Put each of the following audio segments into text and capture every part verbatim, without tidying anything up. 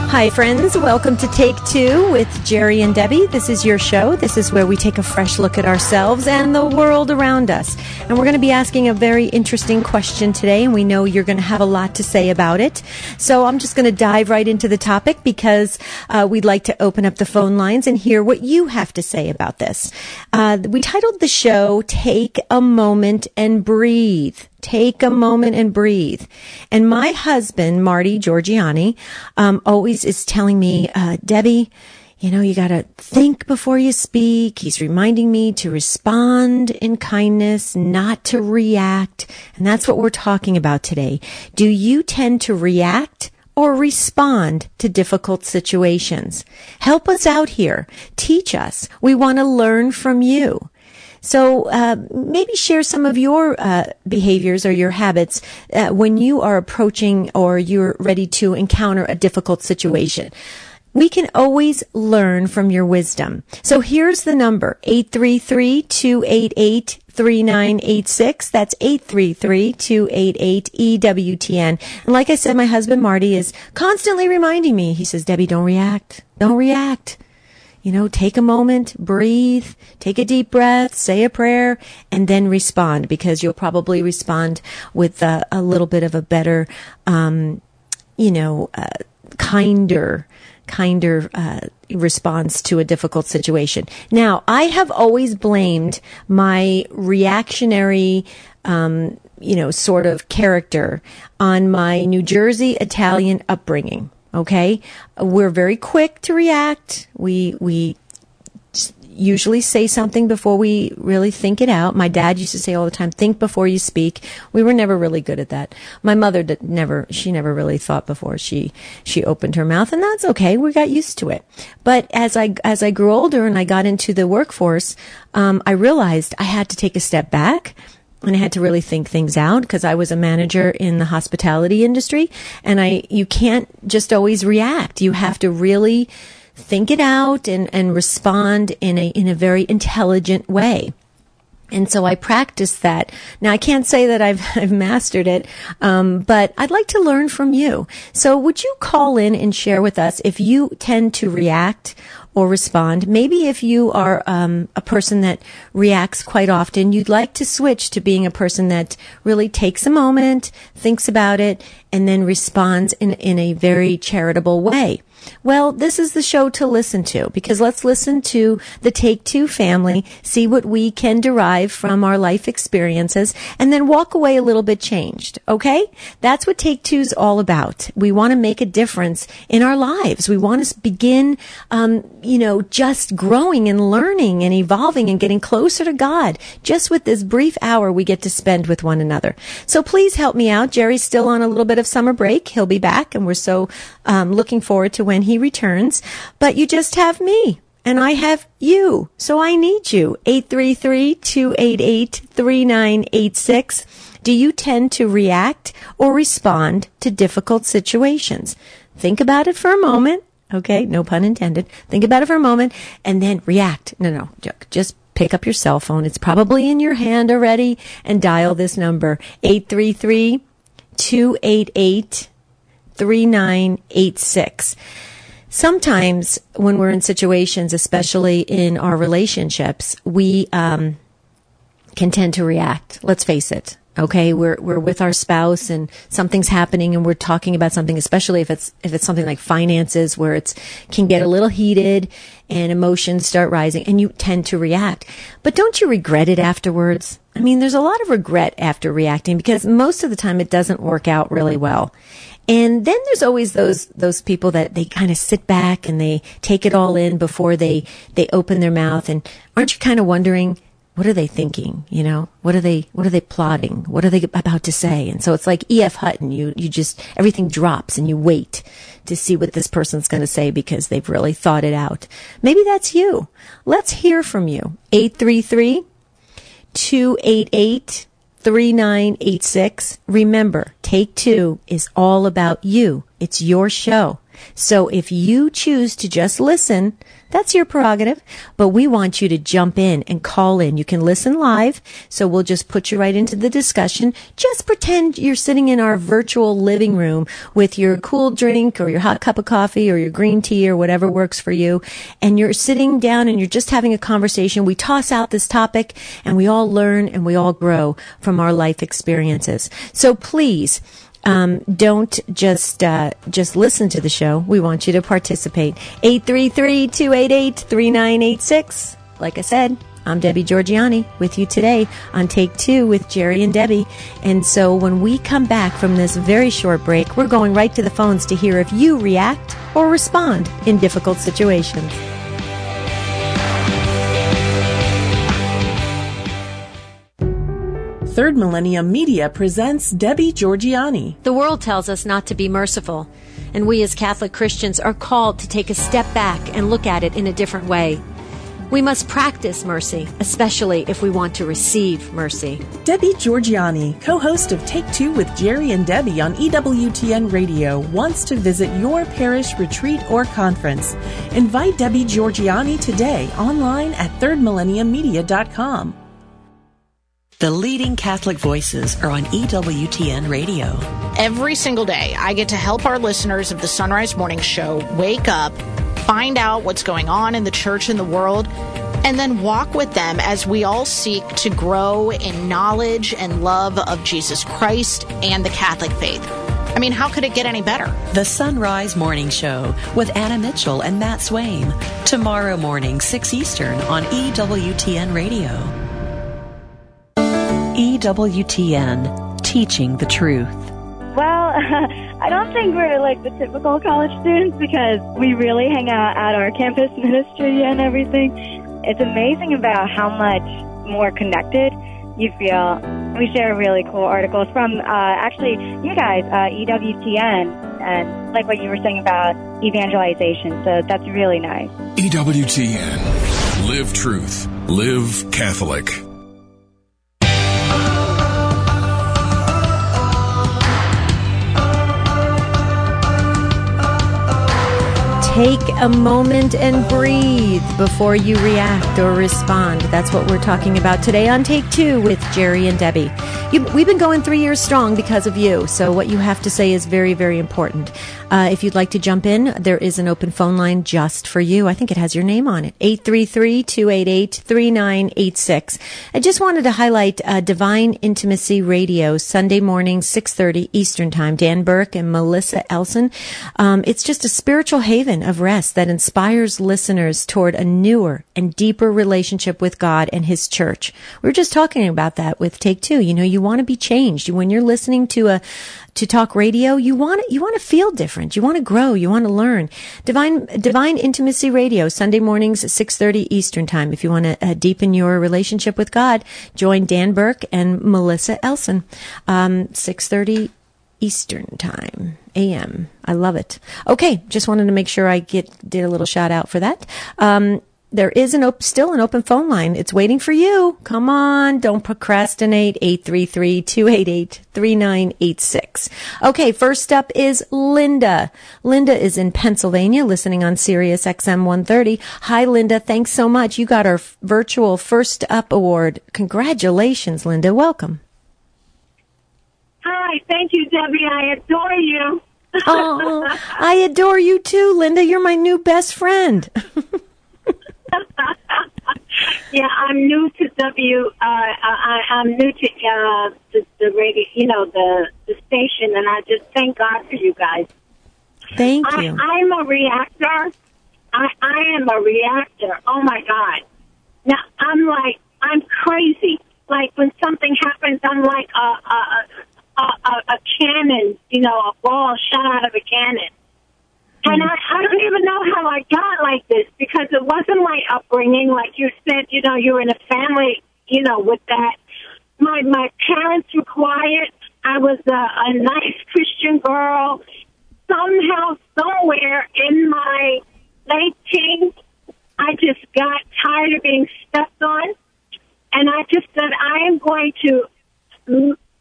Hi, friends. Welcome to Take Two with Jerry and Debbie. This is your show. This is where we take a fresh look at ourselves and the world around us. And we're going to be asking a very interesting question today, and we know you're going to have a lot to say about it. So I'm just going to dive right into the topic because uh, we'd like to open up the phone lines and hear what you have to say about this. Uh, we titled the show, Take a Moment and Breathe. Take a moment and breathe. And my husband, Marty Georgiani, um, always is telling me, uh, Debbie, you know, you got to think before you speak. He's reminding me to respond in kindness, not to react. And that's what we're talking about today. Do you tend to react or respond to difficult situations? Help us out here. Teach us. We want to learn from you. So uh, maybe share some of your uh, behaviors or your habits uh, when you are approaching or you're ready to encounter a difficult situation. We can always learn from your wisdom. So here's the number, eight three three, two eight eight, three nine eight six. That's eight three three, two eight eight, E W T N. And like I said, my husband Marty is constantly reminding me. He says, Debbie, don't react. Don't react. You know, take a moment, breathe, take a deep breath, say a prayer, and then respond, because you'll probably respond with a, a little bit of a better, um, you know, uh, kinder, kinder uh, response to a difficult situation. Now, I have always blamed my reactionary, um, you know, sort of character on my New Jersey Italian upbringing. Okay, we're very quick to react. We we usually say something before we really think it out. My dad used to say all the time, think before you speak. We were never really good at that. My mother did never, she never really thought before she, she opened her mouth, and that's okay. We got used to it. But as I, as I grew older and I got into the workforce, um, I realized I had to take a step back. And I had to really think things out because I was a manager in the hospitality industry, and I, you can't just always react. You have to really think it out and, and respond in a, in a very intelligent way. And so I practiced that. Now, I can't say that I've, I've mastered it, um, but I'd like to learn from you. So would you call in and share with us if you tend to react or respond? Maybe if you are um, a person that reacts quite often, you'd like to switch to being a person that really takes a moment, thinks about it, and then responds in, in a very charitable way. Well, this is the show to listen to, because let's listen to the Take Two family, see what we can derive from our life experiences, and then walk away a little bit changed, okay? That's what Take Two's all about. We want to make a difference in our lives. We want to begin, um, you know, just growing and learning and evolving and getting closer to God, just with this brief hour we get to spend with one another. So please help me out. Jerry's still on a little bit of summer break. He'll be back, and we're so um, looking forward to when he returns. But you just have me, and I have you. So I need you. eight three three, two eight eight, three nine eight six. Do you tend to react or respond to difficult situations? Think about it for a moment. Okay, no pun intended. Think about it for a moment and then react. No, no, just pick up your cell phone. It's probably in your hand already, and dial this number, eight three three, two eight eight, three nine eight six. Sometimes when we're in situations, especially in our relationships, we um, can tend to react. Let's face it. Okay, we're we're with our spouse and something's happening and we're talking about something, especially if it's if it's something like finances, where it's can get a little heated and emotions start rising and you tend to react. But don't you regret it afterwards? I mean, there's a lot of regret after reacting, because most of the time it doesn't work out really well. And then there's always those those people that they kind of sit back and they take it all in before they they open their mouth. And aren't you kind of wondering, what are they thinking? You know, what are they, what are they plotting? What are they about to say? And so it's like E F Hutton. You, you just, everything drops and you wait to see what this person's going to say because they've really thought it out. Maybe that's you. Let's hear from you. eight three three, two eight eight, three nine eight six. Remember, Take Two is all about you. It's your show. So if you choose to just listen, that's your prerogative, but we want you to jump in and call in. You can listen live, so we'll just put you right into the discussion. Just pretend you're sitting in our virtual living room with your cool drink or your hot cup of coffee or your green tea or whatever works for you, and you're sitting down and you're just having a conversation. We toss out this topic, and we all learn and we all grow from our life experiences. So please, Um, don't just uh, just listen to the show. We want you to participate. eight three three, two eight eight, three nine eight six. Like I said, I'm Debbie Georgianni with you today on Take Two with Jerry and Debbie. And so when we come back from this very short break, we're going right to the phones to hear if you react or respond in difficult situations. Third Millennium Media presents Debbie Georgianni. The world tells us not to be merciful, and we as Catholic Christians are called to take a step back and look at it in a different way. We must practice mercy, especially if we want to receive mercy. Debbie Georgianni, co-host of Take Two with Jerry and Debbie on E W T N Radio, wants to visit your parish, retreat, or conference. Invite Debbie Georgianni today online at third millennium media dot com. The leading Catholic voices are on E W T N Radio. Every single day, I get to help our listeners of the Sunrise Morning Show wake up, find out what's going on in the church and the world, and then walk with them as we all seek to grow in knowledge and love of Jesus Christ and the Catholic faith. I mean, how could it get any better? The Sunrise Morning Show with Anna Mitchell and Matt Swaim. Tomorrow morning, six Eastern on E W T N Radio. E W T N, teaching the truth. Well, I don't think we're like the typical college students because we really hang out at our campus ministry and everything. It's amazing about how much more connected you feel. We share really cool articles from, uh, actually, you guys, uh, E W T N, and like what you were saying about evangelization. So that's really nice. E W T N. Live truth. Live Catholic. Take a moment and breathe before you react or respond. That's what we're talking about today on Take Two with Jerry and Debbie. You, we've been going three years strong because of you, so what you have to say is very, very important. Uh, if you'd like to jump in, there is an open phone line just for you. I think it has your name on it, eight three three, two eight eight, three nine eight six. I just wanted to highlight uh, Divine Intimacy Radio, Sunday morning, six thirty Eastern Time. Dan Burke and Melissa Elson. Um, it's just a spiritual haven of rest that inspires listeners toward a newer and deeper relationship with God and His church. We were just talking about that with Take Two. You know, you want to be changed. When you're listening to a to talk radio, you want you want to feel different. You want to grow. You want to learn. Divine Divine Intimacy Radio, Sunday mornings, six thirty Eastern Time. If you want to uh, deepen your relationship with God, join Dan Burke and Melissa Elson, um, six thirty Eastern Time, A M. I love it. Okay, just wanted to make sure I get did a little shout out for that. Um, there is an op- still an open phone line. It's waiting for you. Come on, don't procrastinate. eight three three, two eight eight, three nine eight six. Okay, first up is Linda. Linda is in Pennsylvania, listening on Sirius X M one thirty. Hi, Linda. Thanks so much. You got our f- virtual First Up Award. Congratulations, Linda. Welcome. Hi, thank you, Debbie. I adore you. Oh, I adore you too, Linda. You're my new best friend. Yeah, I'm new to W. Uh, I, I'm new to uh, the, the radio, you know, the the station, and I just thank God for you guys. Thank I, you. I'm a reactor. I, I am a reactor. Oh my God! Now I'm like I'm crazy. Like when something happens, I'm like a a, a, a, a cannon, you know, a ball shot out of a cannon. And I, I don't even know how I got like this, because it wasn't my upbringing. Like you said, you know, you're in a family, you know, with that. My my parents were quiet. I was a, a nice Christian girl. Somehow, somewhere in my late teens, I just got tired of being stepped on. And I just said, I am going to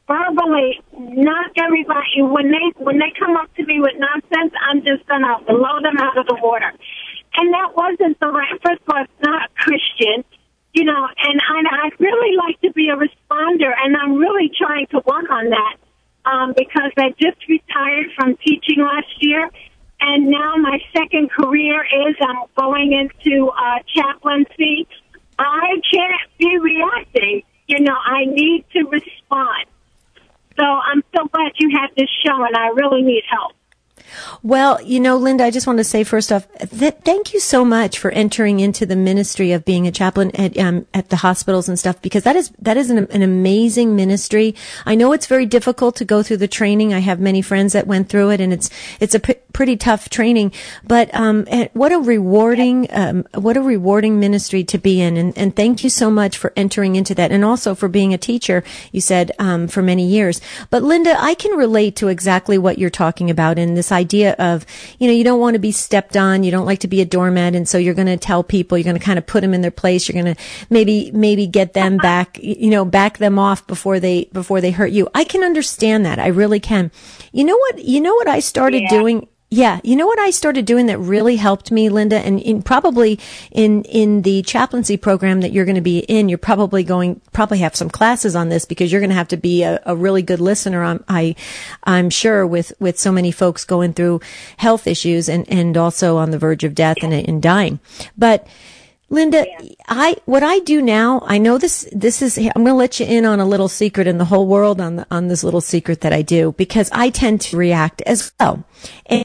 verbally knock everybody. When they when they come up to me with nonsense, I'm just gonna blow them out of the water. And that wasn't the right. First of all, it's not Christian, you know. And I, I'd really like to be a responder, and I'm really trying to work on that um, because I just retired from teaching last year, and now my second career is I'm going into uh, chaplaincy. I can't be reacting. You know, I need to respond. So I'm so glad you had this show, and I really need help. Well, you know, Linda, I just want to say first off, th- thank you so much for entering into the ministry of being a chaplain at, um, at the hospitals and stuff, because that is, that is an, an amazing ministry. I know it's very difficult to go through the training. I have many friends that went through it, and it's, it's a p- pretty tough training, but, um, what a rewarding, um, what a rewarding ministry to be in. And, and thank you so much for entering into that. And also for being a teacher, you said, um, for many years. But Linda, I can relate to exactly what you're talking about in this idea of, you know, you don't want to be stepped on. You don't like to be a doormat. And so you're going to tell people, you're going to kind of put them in their place. You're going to maybe, maybe get them back, you know, back them off before they, before they hurt you. I can understand that. I really can. You know what, you know what I started yeah. doing? Yeah. You know what I started doing that really helped me, Linda, and in probably in, in the chaplaincy program that you're going to be in, you're probably going, probably have some classes on this because you're going to have to be a, a really good listener. I'm, I, I'm sure with, with so many folks going through health issues and, and also on the verge of death and, and dying. But Linda, I, what I do now, I know this, this is, I'm going to let you in on a little secret in the whole world on the, on this little secret that I do, because I tend to react as well. And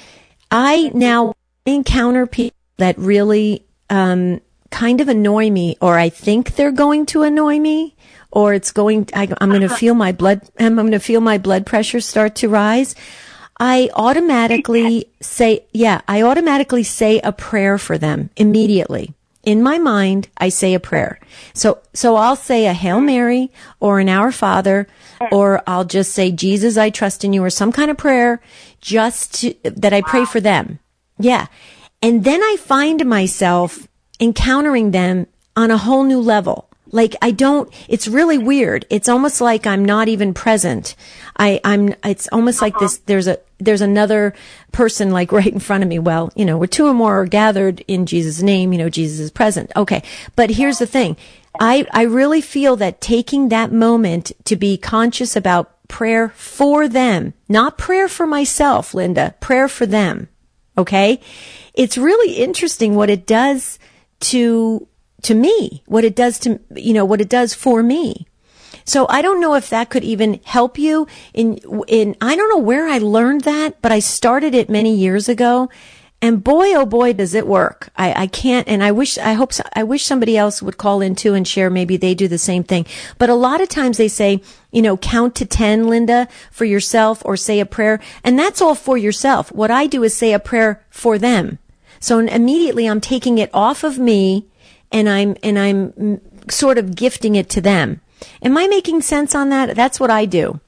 I now encounter people that really, um, kind of annoy me, or I think they're going to annoy me, or it's going, I, I'm going to feel my blood, I'm going to feel my blood pressure start to rise. I automatically say, yeah, I automatically say a prayer for them immediately. In my mind, I say a prayer. So, so I'll say a Hail Mary or an Our Father, or I'll just say, Jesus, I trust in you, or some kind of prayer just to, that I pray for them. Yeah. And then I find myself encountering them on a whole new level. Like I don't, it's really weird. It's almost like I'm not even present. I, I'm, it's almost like this, there's a, there's another person like right in front of me. Well, you know, where two or more are gathered in Jesus' name, you know, Jesus is present. Okay. But here's the thing. I, I really feel that taking that moment to be conscious about prayer for them, not prayer for myself, Linda, prayer for them. Okay. It's really interesting what it does to, to me, what it does to, you know, what it does for me. So I don't know if that could even help you in, in, I don't know where I learned that, but I started it many years ago, and boy, oh boy, does it work. I, I can't, and I wish, I hope, so, I wish somebody else would call in too and share. Maybe they do the same thing. But a lot of times they say, you know, count to ten, Linda, for yourself, or say a prayer. And that's all for yourself. What I do is say a prayer for them. So immediately I'm taking it off of me, and I'm, and I'm sort of gifting it to them. Am I making sense on that? That's what I do.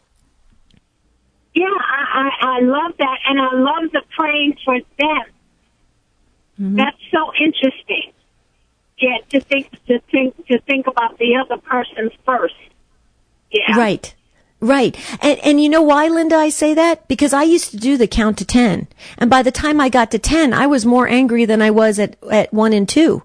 Yeah, I, I, I love that, and I love the praying for them. Mm-hmm. That's so interesting. Yeah, to think to think to think about the other person first. Yeah. Right. Right. And and you know why, Linda, I say that? Because I used to do the count to ten. And by the time I got to ten, I was more angry than I was at, at one and two.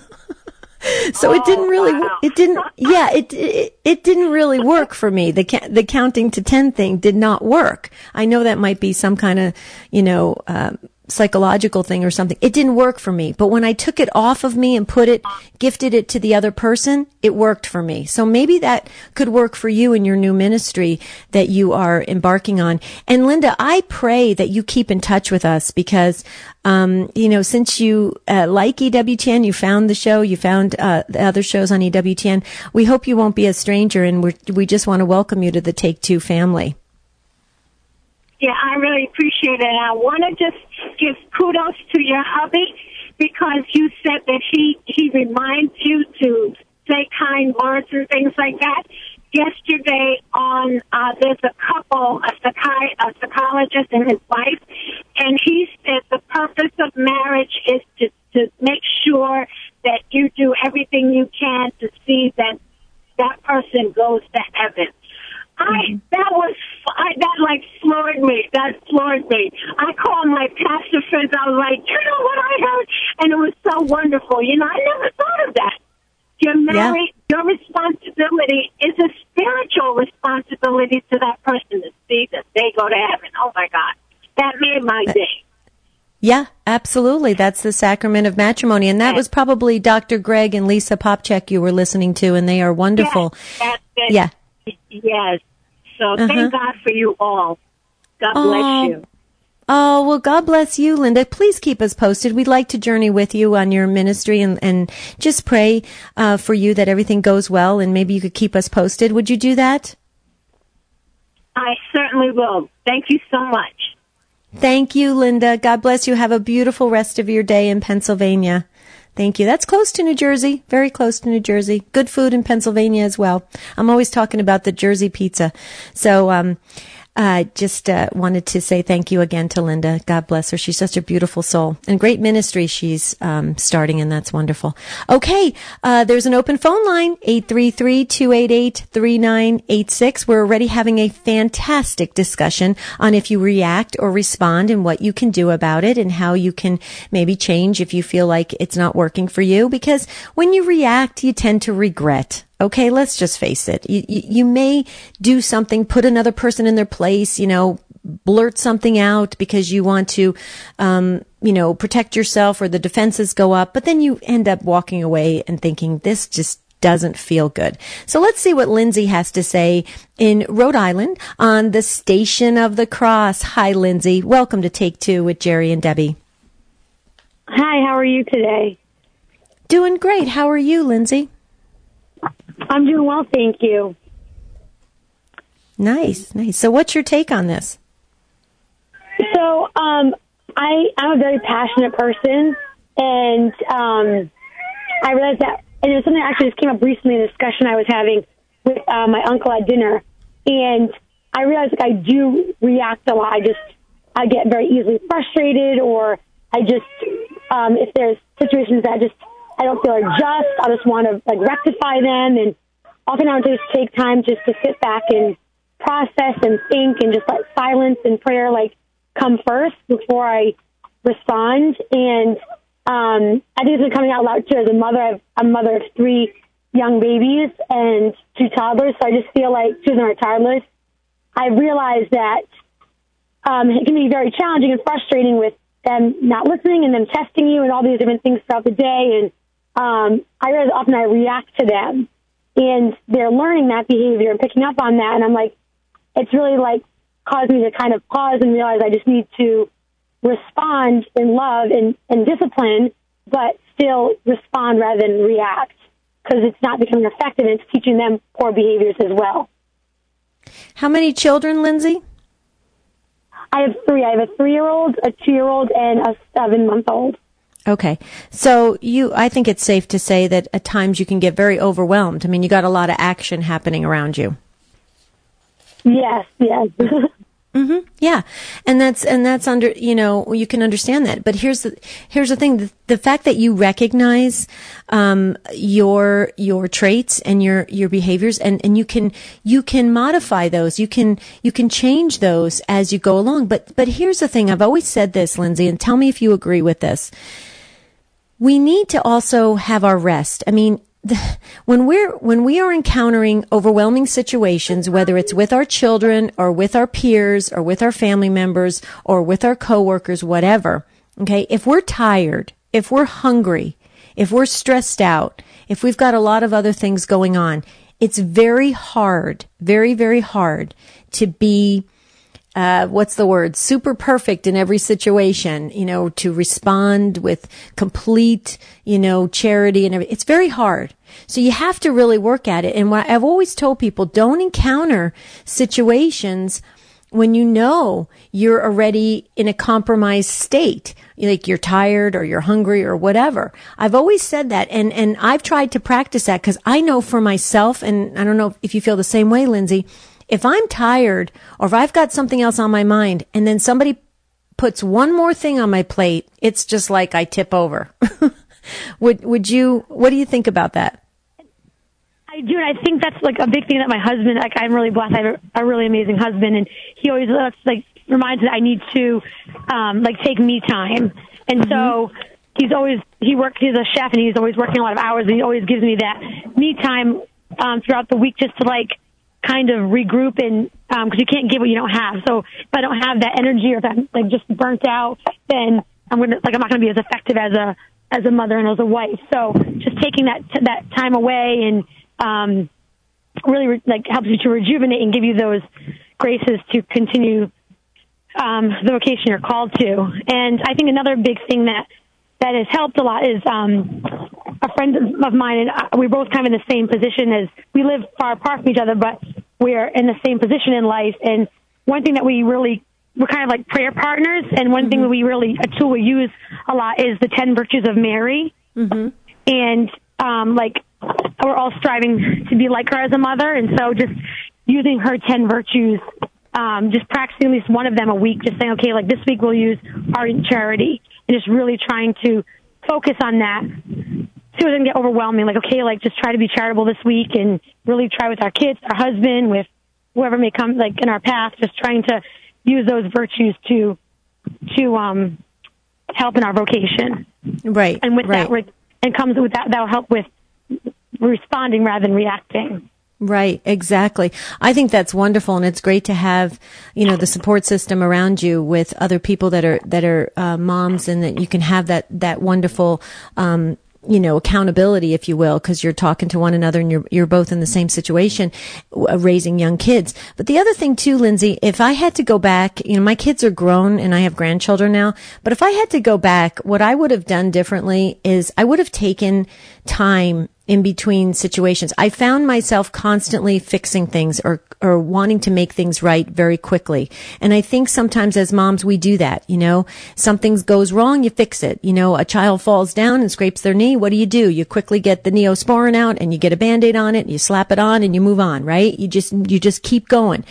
So oh, it didn't really, wow. it didn't, yeah, it, it, it didn't really work for me. The, the counting to ten thing did not work. I know that might be some kind of, you know, uh, psychological thing or something. It didn't work for me. But when I took it off of me and put it, gifted it to the other person, it worked for me. So maybe that could work for you in your new ministry that you are embarking on. And Linda, I pray that you keep in touch with us because, um, you know, since you uh, like E W T N, you found the show, you found uh, the other shows on E W T N, we hope you won't be a stranger, and we we just want to welcome you to the Take Two family. Yeah, I really appreciate it. And I want to just give kudos to your hubby because you said that he, he reminds you to say kind words and things like that. Yesterday on, uh, there's a couple, a, psychi- a psychologist and his wife, and he said the purpose of marriage is to, to make sure that you do everything you can to see that that person goes to heaven. I I that was I, that like floored me. That floored me. I called my pastor friends. I was like, you know what I heard, and it was so wonderful. You know, I never thought of that. You're married. Yeah. Your responsibility is a spiritual responsibility to that person to see that they go to heaven. Oh my God, that made my day. Yeah, absolutely. That's the sacrament of matrimony. And that yes. was probably Doctor Greg and Lisa Popchek you were listening to, and they are wonderful. Yes, that's it. Yeah. Yes. So uh-huh. thank God for you all. God oh. bless you. Oh, well, God bless you, Linda. Please keep us posted. We'd like to journey with you on your ministry and, and just pray uh, for you that everything goes well, and maybe you could keep us posted. Would you do that? I certainly will. Thank you so much. Thank you, Linda. God bless you. Have a beautiful rest of your day in Pennsylvania. Thank you. That's close to New Jersey, very close to New Jersey. Good food in Pennsylvania as well. I'm always talking about the Jersey pizza. So, um, I uh, just uh, wanted to say thank you again to Linda. God bless her. She's such a beautiful soul and great ministry she's um, starting, and that's wonderful. Okay, uh, there's an open phone line, eight three three, two eight eight, three nine eight six. We're already having a fantastic discussion on if you react or respond and what you can do about it and how you can maybe change if you feel like it's not working for you. Because when you react, you tend to regret. Okay, let's just face it. You, you, you may do something, put another person in their place, you know, blurt something out because you want to, um, you know, protect yourself or the defenses go up, but then you end up walking away and thinking, this just doesn't feel good. So let's see what Lindsay has to say in Rhode Island on the Station of the Cross. Hi, Lindsay. Welcome to Take Two with Jerry and Debbie. Hi, how are you today? Doing great. How are you, Lindsay? I'm doing well, thank you. Nice, nice. So what's your take on this? So um, I, I'm a very passionate person, and um, I realized that, and it was something that actually just came up recently in a discussion I was having with uh, my uncle at dinner, and I realized like I do react a lot. I just, I get very easily frustrated, or I just, um, if there's situations that just I don't feel are just, I just want to like rectify them, and often I would just take time just to sit back and process and think and just let silence and prayer like come first before I respond. And um, I think it's been coming out loud too as a mother. I've, I'm a mother of three young babies and two toddlers, so I just feel like two of them are toddlers. I realized that um, it can be very challenging and frustrating with them not listening and them testing you and all these different things throughout the day. And um, I realize often I react to them, and they're learning that behavior and picking up on that. And I'm like, it's really like caused me to kind of pause and realize I just need to respond in love and, and discipline, but still respond rather than react, because it's not becoming effective and it's teaching them poor behaviors as well. How many children, Lindsay? I have three. I have a three-year-old, a two-year-old, and a seven-month-old. Okay. So you, I think it's safe to say that at times you can get very overwhelmed. I mean, you got a lot of action happening around you. Yes, yes. Mm-hmm. Yeah. And that's, and that's under, you know, you can understand that. But here's the, here's the thing. The, the fact that you recognize, um, your, your traits and your, your behaviors, and, and you can, you can modify those. You can, you can change those as you go along. But, but here's the thing. I've always said this, Lindsay, and tell me if you agree with this. We need to also have our rest. I mean, the, when we're, when we are encountering overwhelming situations, whether it's with our children or with our peers or with our family members or with our coworkers, whatever, okay, if we're tired, if we're hungry, if we're stressed out, if we've got a lot of other things going on, it's very hard, very, very hard to be Uh, what's the word? Super perfect in every situation, you know, to respond with complete, you know, charity and everything. It's very hard. So you have to really work at it. And what I've always told people, don't encounter situations when you know you're already in a compromised state, like you're tired or you're hungry or whatever. I've always said that. And, and I've tried to practice that because I know for myself, and I don't know if you feel the same way, Lindsay, if I'm tired or if I've got something else on my mind and then somebody puts one more thing on my plate, it's just like I tip over. would would you, what do you think about that? I do, and I think that's like a big thing that my husband, like I'm really blessed. I have a, a really amazing husband, and he always uh, like reminds me that I need to um, like take me time. And mm-hmm. so he's always, he works, he's a chef, and he's always working a lot of hours, and he always gives me that me time um, throughout the week just to like kind of regroup and um, because you can't give what you don't have. So if I don't have that energy or if I'm like just burnt out, then I'm gonna like I'm not gonna be as effective as a as a mother and as a wife. So just taking that that time away and um, really re- like helps you to rejuvenate and give you those graces to continue um, the vocation you're called to. And I think another big thing that that has helped a lot is um, a friend of mine, and I, we're both kind of in the same position as we live far apart from each other, but we're in the same position in life. And one thing that we really, we're kind of like prayer partners, and one mm-hmm. thing that we really, a tool we use a lot is the ten virtues of Mary. Mm-hmm. And um, like, we're all striving to be like her as a mother, and so just using her ten virtues, um, just practicing at least one of them a week, just saying, okay, like this week we'll use ardent charity, and just really trying to focus on that so it doesn't get overwhelming. Like, okay, like just try to be charitable this week and really try with our kids, our husband, with whoever may come like in our path, just trying to use those virtues to to um, help in our vocation. Right. And with right. that, and comes with that, that'll help with responding rather than reacting. Right, exactly. I think that's wonderful, and it's great to have, you know, the support system around you with other people that are that are uh, moms, and that you can have that that wonderful, um, you know, accountability, if you will, because you're talking to one another and you're you're both in the same situation, uh, raising young kids. But the other thing too, Lindsay, if I had to go back, you know, my kids are grown and I have grandchildren now, but if I had to go back, what I would have done differently is I would have taken time in between situations. I found myself constantly fixing things or or wanting to make things right very quickly. And I think sometimes as moms we do that, you know. Something goes wrong, you fix it. You know, a child falls down and scrapes their knee, what do you do? You quickly get the Neosporin out and you get a Band-Aid on it, and you slap it on and you move on, right? You just you just keep going.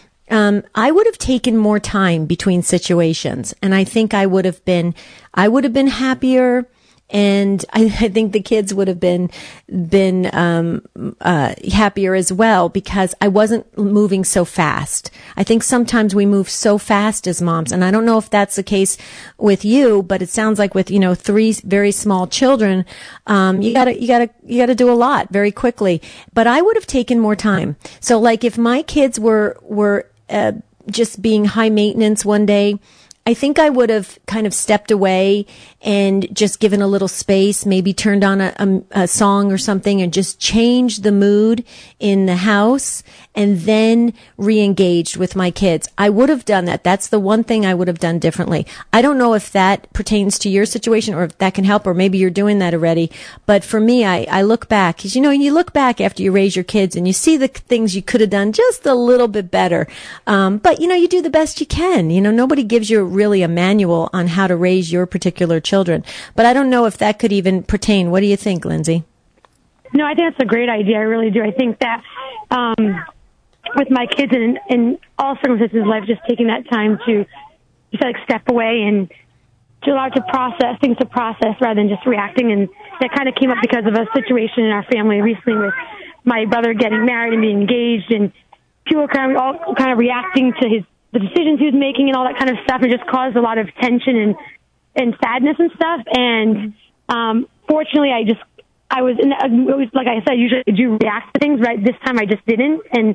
Um, I would have taken more time between situations, and I think I would have been I would have been happier. And I, I think the kids would have been, been, um, uh, happier as well, because I wasn't moving so fast. I think sometimes we move so fast as moms, and I don't know if that's the case with you, but it sounds like with, you know, three very small children, um, you gotta, you gotta, you gotta do a lot very quickly. But I would have taken more time. So like if my kids were, were, uh, just being high maintenance one day, I think I would have kind of stepped away and just given a little space, maybe turned on a, a, a song or something and just changed the mood in the house, and then re-engaged with my kids. I would have done that. That's the one thing I would have done differently. I don't know if that pertains to your situation or if that can help, or maybe you're doing that already. But for me, I, I look back, because, you know, you look back after you raise your kids and you see the things you could have done just a little bit better. Um, but, you know, you do the best you can. You know, nobody gives you really a manual on how to raise your particular children. But I don't know if that could even pertain. What do you think, Lindsay? No, I think that's a great idea. I really do. I think that um, with my kids in, in all circumstances of life, just taking that time to just like step away and to allow to process things to process rather than just reacting. And that kind of came up because of a situation in our family recently with my brother getting married and being engaged, and people kind of all kind of reacting to his the decisions he was making and all that kind of stuff. It just caused a lot of tension and and sadness and stuff. And um, fortunately, I just I was in, it was like I said, usually I do react to things. Right, this time I just didn't, and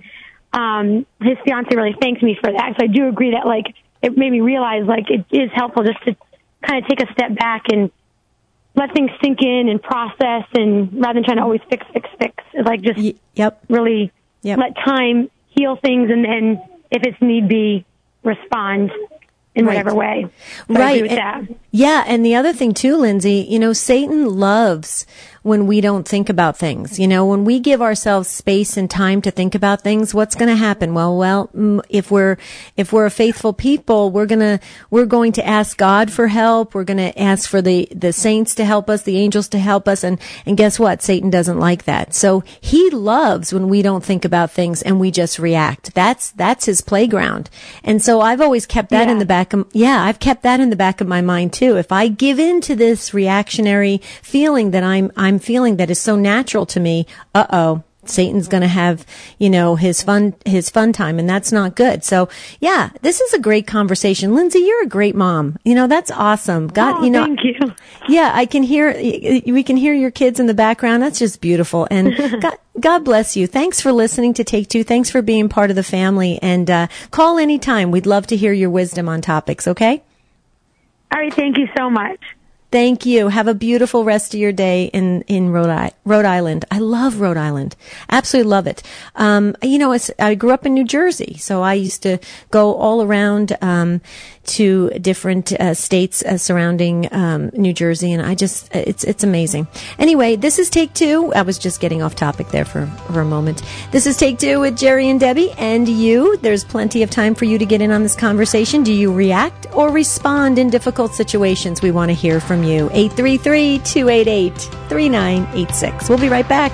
um, his fiance really thanked me for that. So I do agree that like it made me realize like it is helpful just to kind of take a step back and let things sink in and process, and rather than trying to always fix, fix, fix, like just y- yep. really yep. let time heal things, and then if it's need be, respond in right. whatever way. So right. I agree with and, that. Yeah, and the other thing too, Lindsay, you know, Satan loves when we don't think about things. You know, when we give ourselves space and time to think about things, what's going to happen? Well, well, if we're if we're a faithful people, we're gonna we're going to ask God for help. We're going to ask for the the saints to help us, the angels to help us, and and guess what? Satan doesn't like that. So he loves when we don't think about things and we just react. That's that's his playground. And so I've always kept that yeah. in the back of yeah, I've kept that in the back of my mind too. If I give in to this reactionary feeling that I'm I'm feeling that is so natural to me, uh-oh, Satan's going to have, you know, his fun, his fun time, and that's not good. So yeah, this is a great conversation. Lindsay, you're a great mom. You know, that's awesome. God, oh, you know, thank you. Yeah, I can hear, we can hear your kids in the background. That's just beautiful. And God, God bless you. Thanks for listening to Take Two. Thanks for being part of the family, and, uh, call anytime. We'd love to hear your wisdom on topics. Okay. All right. Thank you so much. Thank you. Have a beautiful rest of your day in, in Rhode, I- Rhode Island. I love Rhode Island. Absolutely love it. Um, you know, it's, I grew up in New Jersey, so I used to go all around, um, to different uh, states uh, surrounding um, New Jersey, and I just, it's it's amazing. Anyway, this is Take Two. I was just getting off topic there for, for a moment. This is Take Two with Jerry and Debbie, and you. There's plenty of time for you to get in on this conversation. Do you react or respond in difficult situations? We want to hear from you. eight three three, two eight eight, three nine eight six. We'll be right back.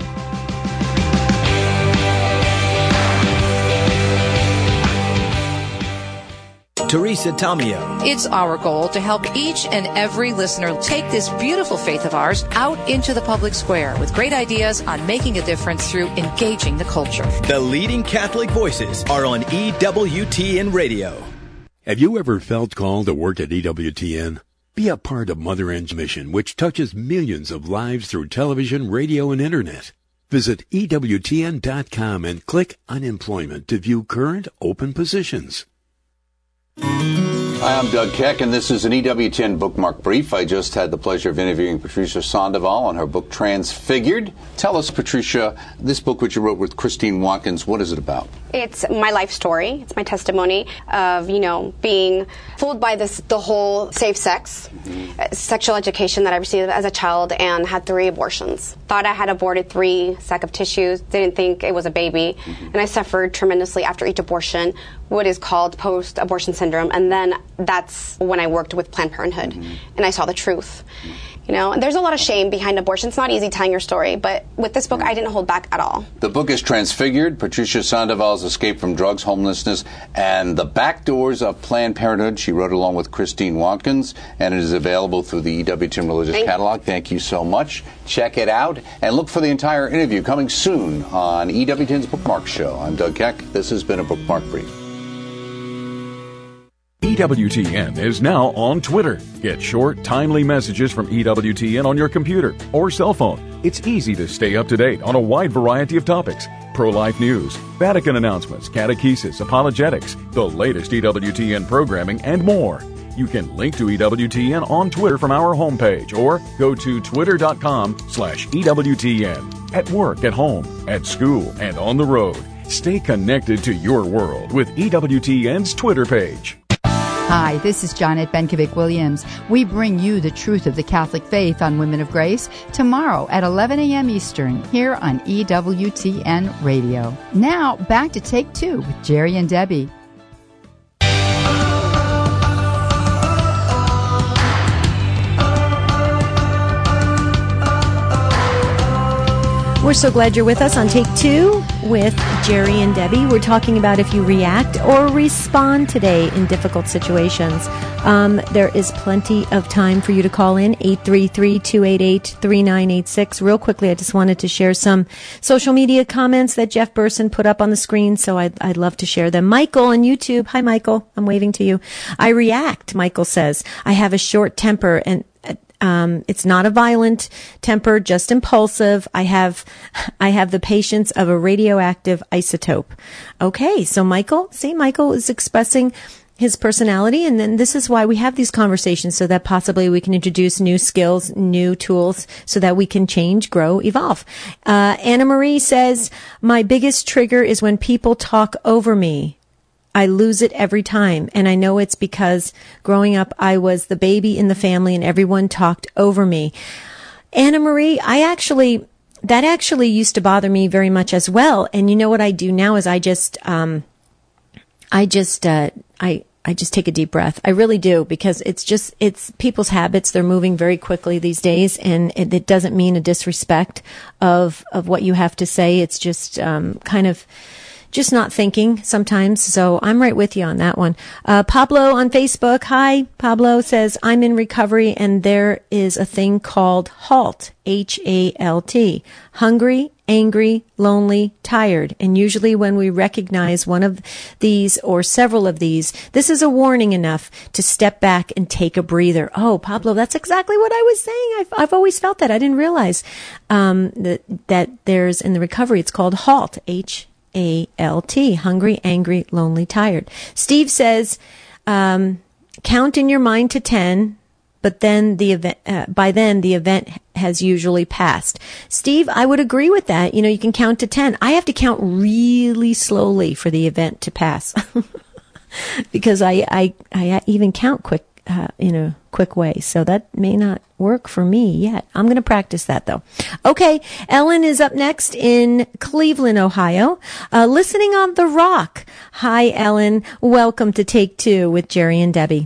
Teresa Tomeo. It's our goal to help each and every listener take this beautiful faith of ours out into the public square with great ideas on making a difference through engaging the culture. The leading Catholic voices are on E W T N Radio. Have you ever felt called to work at E W T N? Be a part of Mother N's mission, which touches millions of lives through television, radio, and internet. Visit E W T N dot com and click Unemployment to view current open positions. Hi, I'm Doug Keck, and this is an E W T N Bookmark Brief. I just had the pleasure of interviewing Patricia Sandoval on her book Transfigured. Tell us, Patricia, this book which you wrote with Christine Watkins, what is it about? It's my life story. It's my testimony of, you know, being fooled by this, the whole safe sex, mm-hmm. uh, sexual education that I received as a child, and had three abortions. Thought I had aborted three sac of tissues, didn't think it was a baby, mm-hmm. and I suffered tremendously after each abortion, what is called post-abortion syndrome, and then that's when I worked with Planned Parenthood, mm-hmm. and I saw the truth. Mm-hmm. You know, and there's a lot of shame behind abortion. It's not easy telling your story, but with this book, I didn't hold back at all. The book is Transfigured, Patricia Sandoval's escape from drugs, homelessness, and the back doors of Planned Parenthood. She wrote along with Christine Watkins, and it is available through the E W T N Religious Thank Catalog. Thank you so much. Check it out, and look for the entire interview coming soon on E W T N's Bookmark Show. I'm Doug Keck. This has been a Bookmark Brief. E W T N is now on Twitter. Get short, timely messages from E W T N on your computer or cell phone. It's easy to stay up to date on a wide variety of topics. Pro-life news, Vatican announcements, catechesis, apologetics, the latest E W T N programming, and more. You can link to E W T N on Twitter from our homepage or go to twitter.com slash EWTN. At work, at home, at school, and on the road. Stay connected to your world with E W T N's Twitter page. Hi, this is Janet Benkovic-Williams. We bring you the truth of the Catholic faith on Women of Grace tomorrow at eleven a.m. Eastern here on E W T N Radio. Now, back to Take Two with Jerry and Debbie. We're so glad you're with us on Take Two with Jerry and Debbie. We're talking about if you react or respond today in difficult situations. Um, there is plenty of time for you to call in, eight three three, two eight eight, three nine eight six. Real quickly, I just wanted to share some social media comments that Jeff Burson put up on the screen, so I'd, I'd love to share them. Michael on YouTube. Hi, Michael. I'm waving to you. I react, Michael says. I have a short temper and Um, it's not a violent temper, just impulsive. I have, I have the patience of a radioactive isotope. Okay. So Michael, see, Michael is expressing his personality. And then this is why we have these conversations, so that possibly we can introduce new skills, new tools, so that we can change, grow, evolve. Uh, Anna Marie says, my biggest trigger is when people talk over me. I lose it every time. And I know it's because growing up, I was the baby in the family and everyone talked over me. Anna Marie, I actually, that actually used to bother me very much as well. And you know what I do now is I just, um, I just, uh, I, I just take a deep breath. I really do, because it's just, it's people's habits. They're moving very quickly these days, and it, it doesn't mean a disrespect of, of what you have to say. It's just, um, kind of, just not thinking sometimes. So I'm right with you on that one. Uh, Pablo on Facebook. Hi, Pablo says, I'm in recovery and there is a thing called HALT, H A L T. Hungry, angry, lonely, tired. And usually when we recognize one of these or several of these, this is a warning enough to step back and take a breather. Oh, Pablo, that's exactly what I was saying. I've, I've always felt that. I didn't realize um, that, that there's in the recovery, it's called HALT, H A L T. Hungry, angry, lonely, tired. Steve says, um, count in your mind to ten. But then the event, uh, by then the event has usually passed. Steve, I would agree with that. You know, you can count to ten. I have to count really slowly for the event to pass because I, I, I even count quick, uh, in a quick way. So that may not work for me yet. I'm going to practice that though. Okay. Ellen is up next in Cleveland, Ohio, uh, listening on The Rock. Hi, Ellen. Welcome to Take Two with Jerry and Debbie.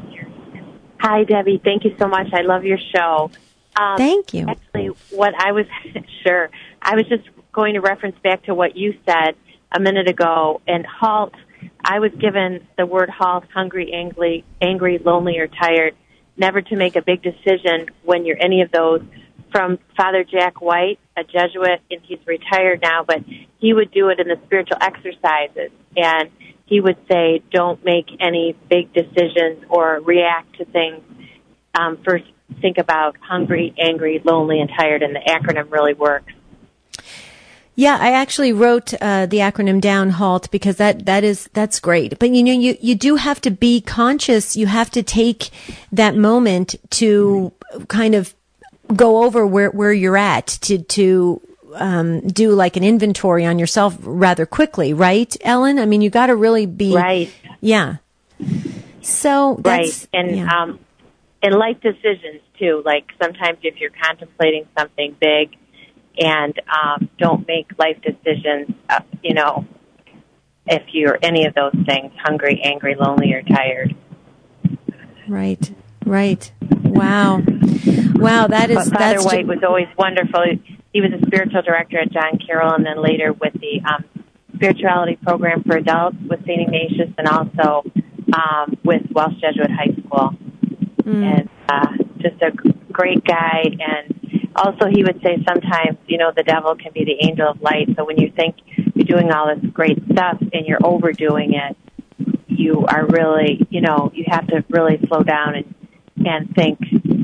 Hi, Debbie. Thank you so much. I love your show. Um, Thank you. Actually, what I was, sure, I was just going to reference back to what you said a minute ago. And HALT, I was given the word HALT, hungry, angry, angry, lonely, or tired, never to make a big decision when you're any of those, from Father Jack White, a Jesuit, and he's retired now, but he would do it in the spiritual exercises. And he would say, don't make any big decisions or react to things. Um, first, think about hungry, angry, lonely, and tired, and the acronym really works. Yeah, I actually wrote uh, the acronym down, HALT, because that, that is, that's great. But you know, you, you do have to be conscious. You have to take that moment to kind of go over where, where you're at, to, to, um, do like an inventory on yourself rather quickly, right, Ellen? I mean, you got to really be, right. Yeah. So that's, right. And, yeah. um, and life decisions too. Like sometimes if you're contemplating something big, and um, don't make life decisions, uh, you know, if you're any of those things, hungry, angry, lonely, or tired. Right, right. Wow. Wow, that is... But Father that's White was always wonderful. He was a spiritual director at John Carroll, and then later with the um, spirituality program for adults with Saint Ignatius, and also um, with Welsh Jesuit High School. Mm. And uh, just a great guy, and also, he would say sometimes, you know, the devil can be the angel of light. So when you think you're doing all this great stuff and you're overdoing it, you are really, you know, you have to really slow down and, and think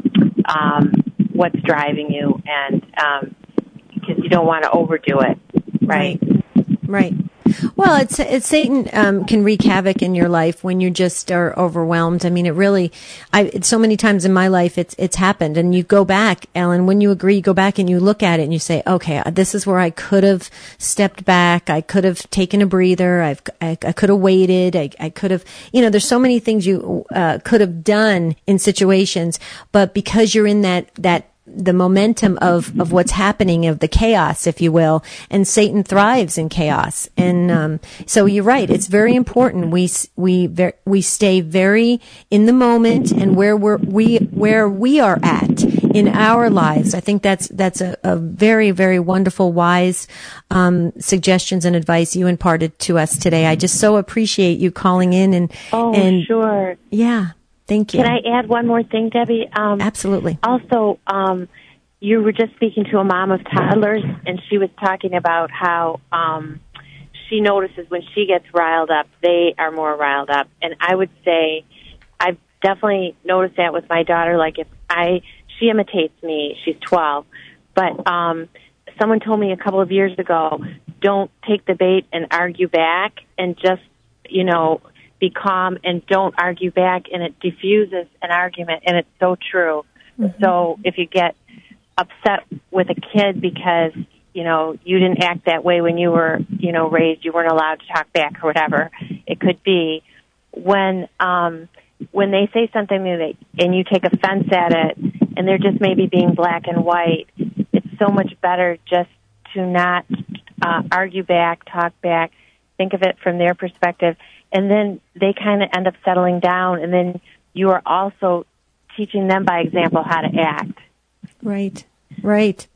um, what's driving you, and um, because you don't want to overdo it, right? Right. Well, it's, it's Satan um, can wreak havoc in your life when you just are overwhelmed. I mean, it really, I, it's so many times in my life, it's, it's happened. And you go back, Ellen, when you agree, you go back and you look at it and you say, okay, this is where I could have stepped back. I could have taken a breather. I've, I, I could have waited. I, I could have, you know, there's so many things you uh, could have done in situations, but because you're in that, that, the momentum of, of what's happening, of the chaos, if you will, and Satan thrives in chaos. And, um, so you're right. It's very important. We, we, ver- we stay very in the moment and where we're, we, where we are at in our lives. I think that's, that's a, a very, very wonderful, wise, um, suggestions and advice you imparted to us today. I just so appreciate you calling in and, oh, and sure. Yeah. Thank you. Can I add one more thing, Debbie? Um, Absolutely. Also, um, you were just speaking to a mom of toddlers, and she was talking about how um, she notices when she gets riled up, they are more riled up. And I would say I've definitely noticed that with my daughter. Like if I, she imitates me. She's twelve. But um, someone told me a couple of years ago, don't take the bait and argue back, and just, you know, be calm and don't argue back, and it diffuses an argument, and it's so true. Mm-hmm. So if you get upset with a kid because, you know, you didn't act that way when you were, you know, raised, you weren't allowed to talk back or whatever it could be, when um, when they say something that, and you take offense at it, and they're just maybe being black and white, it's so much better just to not uh, argue back, talk back, think of it from their perspective. And then they kind of end up settling down, and then you are also teaching them by example how to act. Right, right.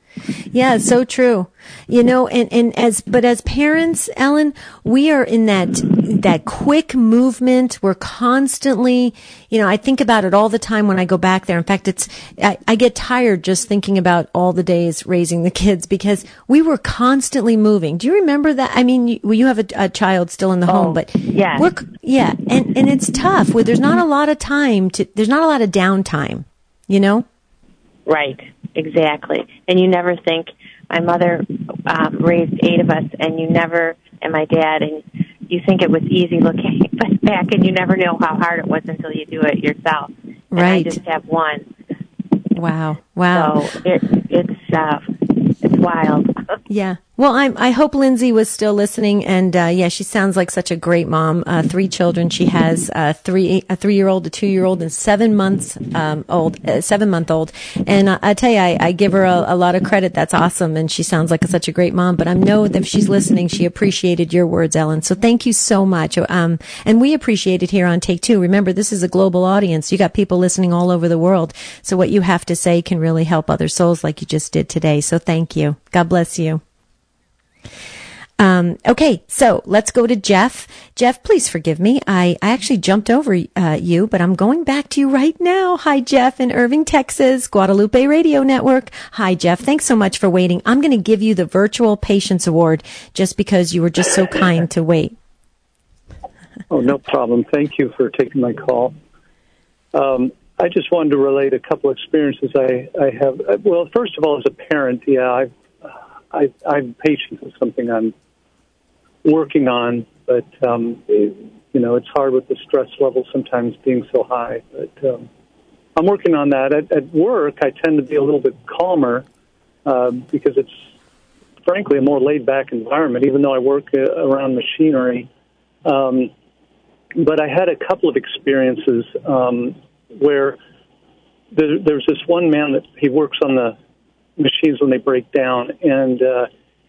Yeah, so true. You know, and, and as, but as parents, Ellen, we are in that, that quick movement. We're constantly, you know, I think about it all the time when I go back there. In fact, it's, I, I get tired just thinking about all the days raising the kids because we were constantly moving. Do you remember that? I mean, you, well, you have a, a child still in the oh, home, but yes. we're, yeah, and, and it's tough where there's not a lot of time to, there's not a lot of downtime, you know? Right, exactly. And you never think, my mother um, raised eight of us, and you never, and my dad, and you think it was easy looking back, and you never know how hard it was until you do it yourself. And right. I just have one. Wow, wow. So it, it's, uh, it's wild. Yeah. Well, I'm, I hope Lindsay was still listening, and uh, yeah, she sounds like such a great mom. Uh, three children. She has uh, three, a three-year-old, a two-year-old, and seven months um, old, uh, seven-month-old. And uh, I tell you, I, I give her a, a lot of credit. That's awesome, and she sounds like a, such a great mom. But I know that if she's listening, she appreciated your words, Ellen. So thank you so much. Um, and we appreciate it here on Take Two. Remember, this is a global audience. You got people listening all over the world. So what you have to say can really help other souls, like you just did today. So thank you. God bless you. Um, okay, so let's go to Jeff. Jeff, please forgive me. I, I actually jumped over uh, you, but I'm going back to you right now. Hi, Jeff in Irving, Texas, Guadalupe Radio Network. Hi, Jeff. Thanks so much for waiting. I'm going to give you the Virtual Patience Award just because you were just so kind to wait. Oh, no problem. Thank you for taking my call. Um, I just wanted to relate a couple experiences I, I have. Well, first of all, as a parent, yeah, I've I, I'm patient with something I'm working on, but, um, it, you know, it's hard with the stress level sometimes being so high. But um, I'm working on that. At, at work, I tend to be a little bit calmer uh, because it's, frankly, a more laid-back environment, even though I work uh, around machinery. Um, but I had a couple of experiences um, where there, there's this one man that he works on the machines when they break down, and uh,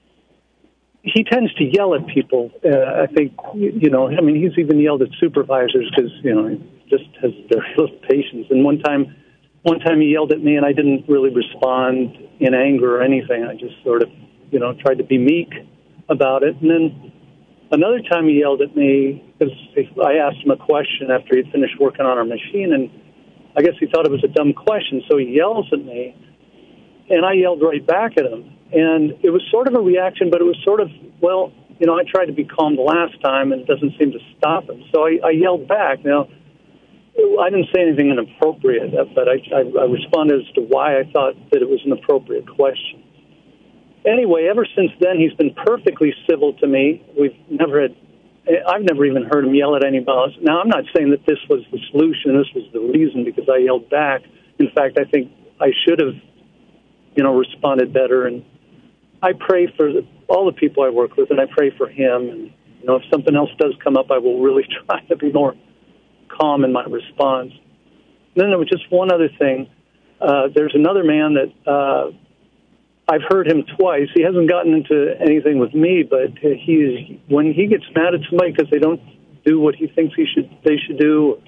he tends to yell at people. Uh, I think, you, you know, I mean, he's even yelled at supervisors because, you know, he just has very little patience. And one time, one time he yelled at me, and I didn't really respond in anger or anything. I just sort of, you know, tried to be meek about it. And then another time he yelled at me because I asked him a question after he'd finished working on our machine, and I guess he thought it was a dumb question, so he yells at me. And I yelled right back at him. And it was sort of a reaction, but it was sort of, well, you know, I tried to be calm the last time, and it doesn't seem to stop him. So I, I yelled back. Now, I didn't say anything inappropriate, but I, I, I responded as to why I thought that it was an appropriate question. Anyway, ever since then, he's been perfectly civil to me. We've never had, I've never even heard him yell at anybody else. Now, I'm not saying that this was the solution, this was the reason, because I yelled back. In fact, I think I should have, you know, responded better. And I pray for the, all the people I work with, and I pray for him. And, you know, if something else does come up, I will really try to be more calm in my response. And then there was just one other thing. Uh, there's another man that uh, I've heard him twice. He hasn't gotten into anything with me, but he is, when he gets mad at somebody because they don't do what he thinks he should, they should do,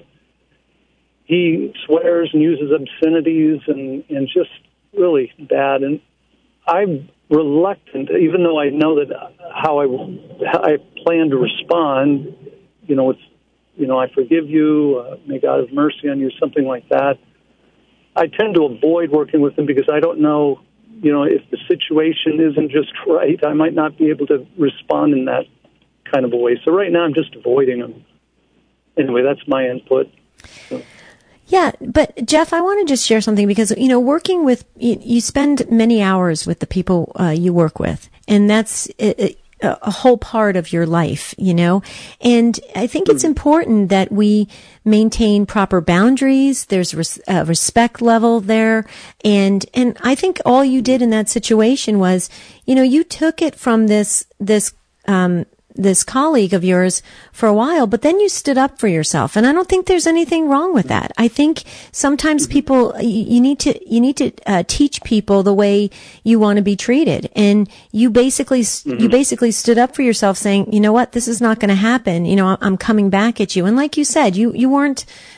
he swears and uses obscenities and, and just really bad. And I'm reluctant, even though I know that how I, how I plan to respond, you know, it's, you know, I forgive you, uh, may God have mercy on you, something like that. I tend to avoid working with him because I don't know, you know, if the situation isn't just right, I might not be able to respond in that kind of a way. So right now I'm just avoiding him. Anyway, that's my input. So. Yeah, but Jeff, I want to just share something because, you know, working with, you, you spend many hours with the people uh, you work with, and that's a, a whole part of your life, you know, and I think it's important that we maintain proper boundaries. There's res- a respect level there. And, and I think all you did in that situation was, you know, you took it from this, this, um, this colleague of yours for a while, but then you stood up for yourself. And I don't think there's anything wrong with that. I think sometimes people, you, you need to, you need to uh, teach people the way you want to be treated. And you basically, mm-hmm. you basically stood up for yourself saying, you know what, this is not going to happen. You know, I'm coming back at you. And like you said, you, you weren't,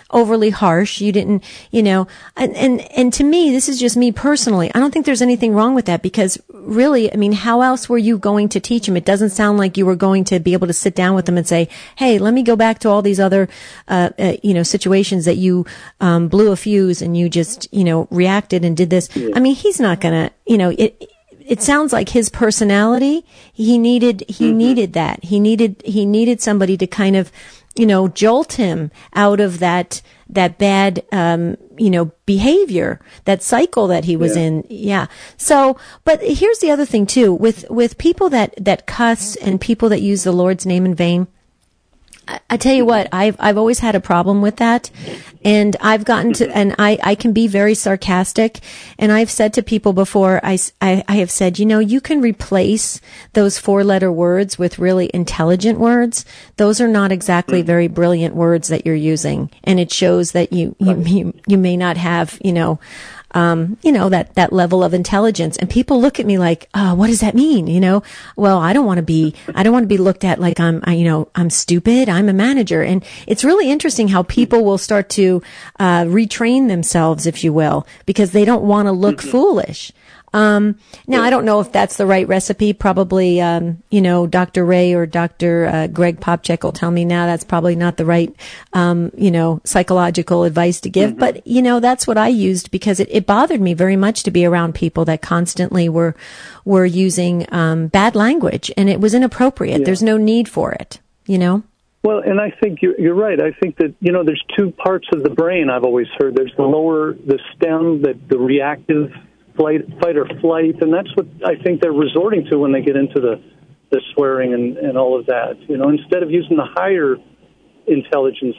overly harsh. You didn't, you know, and, and, and to me, this is just me personally. I don't think there's anything wrong with that because really, I mean, how else were you going to teach them? It doesn't sound like you were going to be able to sit down with them and say, hey, let me go back to all these other, uh, uh you know, situations that you, um, blew a fuse and you just, you know, reacted and did this. Yeah. I mean, he's not gonna, you know, it, it sounds like his personality, he needed, he mm-hmm. needed that. He needed, he needed somebody to kind of, you know, jolt him out of that, that bad, um, you know, behavior, that cycle that he was yeah. in. Yeah. So, but here's the other thing too, with, with people that, that cuss and people that use the Lord's name in vain. I, I tell you what, I've, I've always had a problem with that. And I've gotten to, and I, I can be very sarcastic. And I've said to people before, I, I, I have said, you know, you can replace those four letter words with really intelligent words. Those are not exactly very brilliant words that you're using. And it shows that you, you, you, you may not have, you know, Um, you know, that, that level of intelligence. And people look at me like, oh, what does that mean? You know, well, I don't want to be, I don't want to be looked at like I'm, I, you know, I'm stupid. I'm a manager. And it's really interesting how people will start to, uh, retrain themselves, if you will, because they don't want to look mm-hmm. foolish. Um, now I don't know if that's the right recipe. Probably, um, you know, Doctor Ray or Doctor Uh, Greg Popchak will tell me now that's probably not the right, um, you know, psychological advice to give. Mm-hmm. But, you know, that's what I used because it, it bothered me very much to be around people that constantly were, were using, um, bad language and it was inappropriate. Yeah. There's no need for it, you know? Well, and I think you're, you're right. I think that, you know, there's two parts of the brain I've always heard. There's the lower, the stem, the, the reactive Flight, fight or flight, and that's what I think they're resorting to when they get into the, the swearing and, and all of that. You know, instead of using the higher intelligence,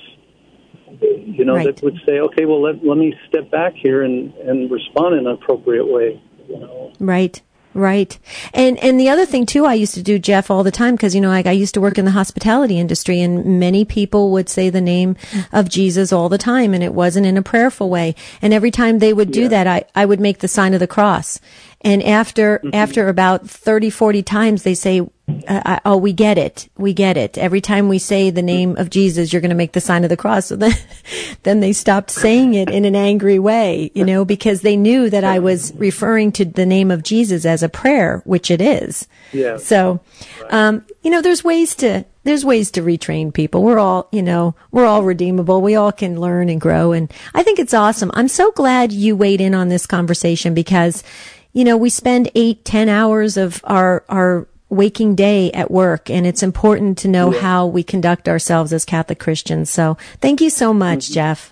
you know, right. that would say, okay, well, let, let me step back here and, and respond in an appropriate way. You know? Right. Right. And, and the other thing too, I used to do, Jeff, all the time, because, you know, like I used to work in the hospitality industry and many people would say the name of Jesus all the time and it wasn't in a prayerful way. And every time they would do yeah. that, I, I would make the sign of the cross. And after, mm-hmm. after about thirty, forty times, they say, uh, oh, we get it. We get it. Every time we say the name of Jesus, you're going to make the sign of the cross. So then, then they stopped saying it in an angry way, you know, because they knew that I was referring to the name of Jesus as a prayer, which it is. Yeah. So, um, you know, there's ways to, there's ways to retrain people. We're all, you know, we're all redeemable. We all can learn and grow. And I think it's awesome. I'm so glad you weighed in on this conversation because, you know, we spend eight, ten hours of our, our waking day at work, and it's important to know yeah. how we conduct ourselves as Catholic Christians. So thank you so much, mm-hmm. Jeff.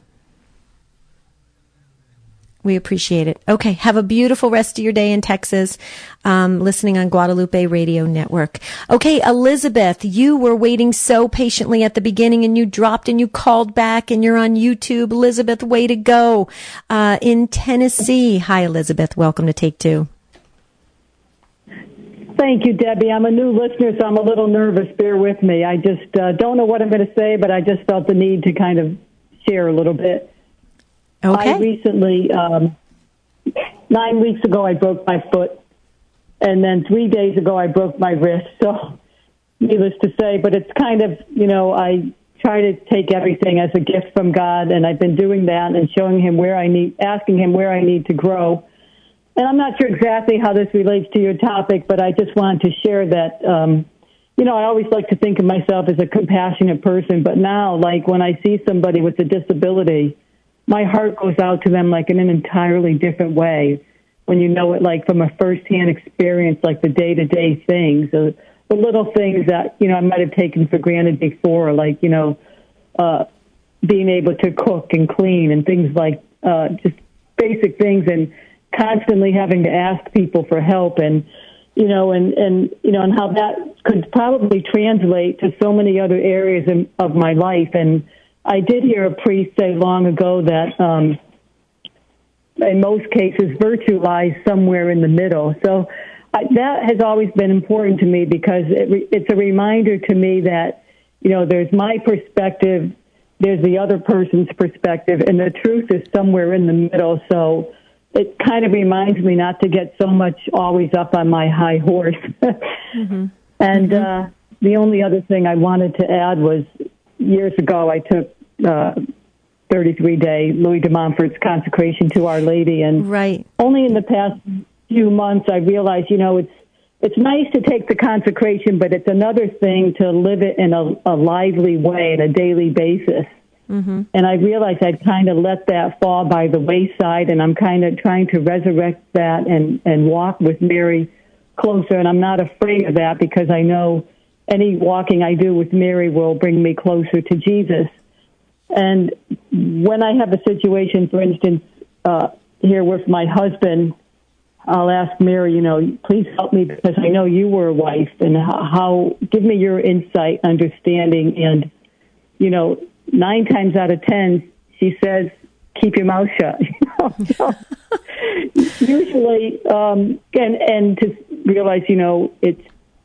We appreciate it. Okay. Have a beautiful rest of your day in Texas, um, listening on Guadalupe Radio Network. Okay. Elizabeth, you were waiting so patiently at the beginning and you dropped and you called back and you're on YouTube. Elizabeth, way to go, uh, in Tennessee. Hi, Elizabeth. Welcome to Take Two. Thank you, Debbie. I'm a new listener, so I'm a little nervous. Bear with me. I just uh, don't know what I'm going to say, but I just felt the need to kind of share a little bit. Okay. I recently, um, nine weeks ago, I broke my foot, and then three days ago, I broke my wrist. So, needless to say, but it's kind of, you know, I try to take everything as a gift from God, and I've been doing that and showing Him where I need, asking Him where I need to grow. And I'm not sure exactly how this relates to your topic, but I just wanted to share that, um, you know, I always like to think of myself as a compassionate person, but now, like, when I see somebody with a disability, my heart goes out to them like in an entirely different way when you know it like from a first-hand experience, like the day-to-day things, the, the little things that, you know, I might have taken for granted before, like, you know, uh, being able to cook and clean and things like uh, just basic things and constantly having to ask people for help and, you know, and, and, you know, and how that could probably translate to so many other areas in, of my life. And I did hear a priest say long ago that um, in most cases, virtue lies somewhere in the middle. So I, that has always been important to me because it re, it's a reminder to me that, you know, there's my perspective, there's the other person's perspective, and the truth is somewhere in the middle. So it kind of reminds me not to get so much always up on my high horse. mm-hmm. And mm-hmm. Uh, the only other thing I wanted to add was years ago I took uh, thirty-three day Louis de Montfort's consecration to Our Lady. And right. only in the past few months I realized, you know, it's it's nice to take the consecration, but it's another thing to live it in a, a lively way on a daily basis. Mm-hmm. And I realized I'd kind of let that fall by the wayside, and I'm kind of trying to resurrect that and, and walk with Mary closer. And I'm not afraid of that because I know any walking I do with Mary will bring me closer to Jesus. And when I have a situation, for instance, uh, here with my husband, I'll ask Mary, you know, please help me because I know you were a wife, and how, how give me your insight, understanding, and, you know, nine times out of ten, she says, keep your mouth shut. So, usually, um, and, and to realize, you know, it's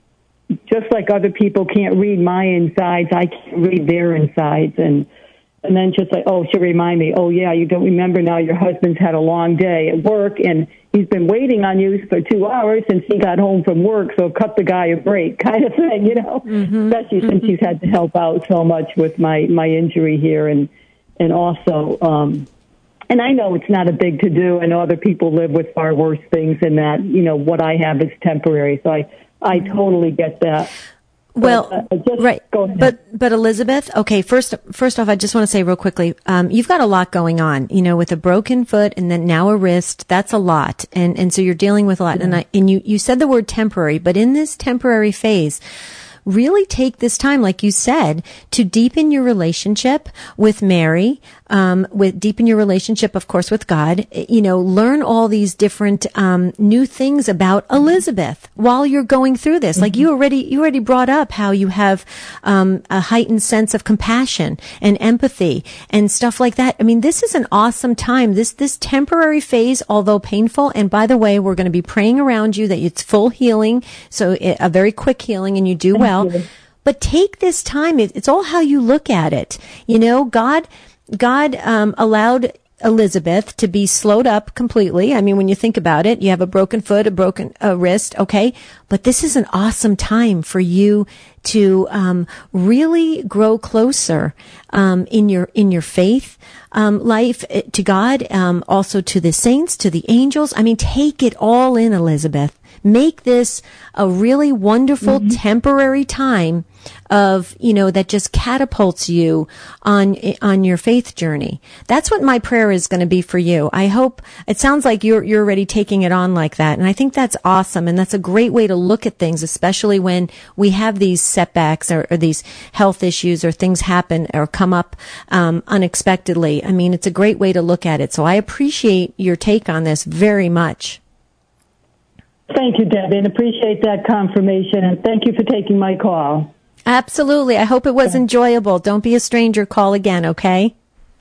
just like other people can't read my insides, I can't read their insides. And and then just like, oh, she'll remind me, oh, yeah, you don't remember now your husband's had a long day at work, and he's been waiting on you for two hours since he got home from work, so cut the guy a break kind of thing, you know, mm-hmm. especially since he's had to help out so much with my, my injury here. And, and also, um, and I know it's not a big to-do. I know other people live with far worse things than that. You know, what I have is temporary, so I, I totally get that. Well, but, uh, just, right, but but Elizabeth, okay. First, first off, I just want to say real quickly, um, you've got a lot going on. You know, with a broken foot and then now a wrist, that's a lot, and and so you're dealing with a lot. Yeah. And I and you you said the word temporary, but in this temporary phase, really take this time, like you said, to deepen your relationship with Mary, um, with deepen your relationship, of course, with God. You know, learn all these different um, new things about Elizabeth while you're going through this. Mm-hmm. Like you already, you already brought up how you have um, a heightened sense of compassion and empathy and stuff like that. I mean, this is an awesome time. This this temporary phase, although painful, and by the way, we're going to be praying around you that it's full healing, so a very quick healing, and you do well. But take this time. It's all how you look at it. You know, God, God, um, allowed Elizabeth to be slowed up completely. I mean, when you think about it, you have a broken foot, a broken uh, wrist. Okay. But this is an awesome time for you to, um, really grow closer, um, in your, in your faith, um, life to God, um, also to the saints, to the angels. I mean, take it all in, Elizabeth. Make this a really wonderful mm-hmm. temporary time of, you know, that just catapults you on, on your faith journey. That's what my prayer is going to be for you. I hope it sounds like you're, you're already taking it on like that. And I think that's awesome. And that's a great way to look at things, especially when we have these setbacks or, or these health issues or things happen or come up, um, unexpectedly. I mean, it's a great way to look at it. So I appreciate your take on this very much. Thank you, Debbie, and appreciate that confirmation, and thank you for taking my call. Absolutely. I hope it was enjoyable. Don't be a stranger. Call again, okay?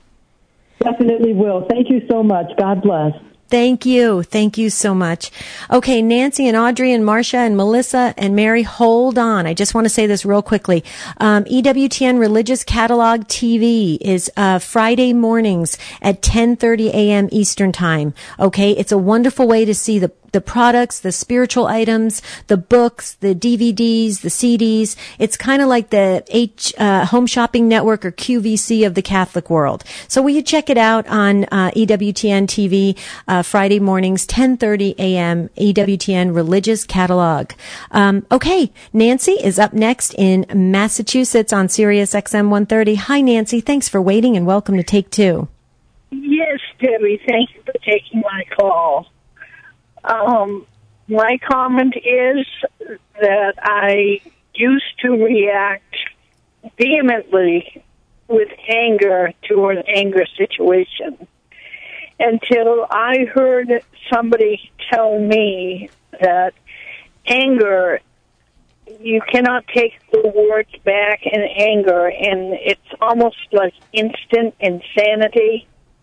Definitely will. Thank you so much. God bless. Thank you. Thank you so much. Okay, Nancy and Audrey and Marcia and Melissa and Mary, hold on. I just want to say this real quickly. Um, E W T N Religious Catalog T V is uh Friday mornings at ten thirty a.m. Eastern Time. Okay, it's a wonderful way to see the the products, the spiritual items, the books, the D V Ds, the C Ds. It's kind of like the H, uh, Home Shopping Network or Q V C of the Catholic world. So will you check it out on uh, E W T N T V uh, Friday mornings, ten thirty a.m. E W T N Religious Catalog. Um, okay, Nancy is up next in Massachusetts on Sirius X M one thirty. Hi, Nancy. Thanks for waiting and welcome to Take Two. Yes, Debbie. Thank you for taking my call. Um, my comment is that I used to react vehemently with anger to an anger situation until I heard somebody tell me that anger, you cannot take the words back in anger, and it's almost like instant insanity.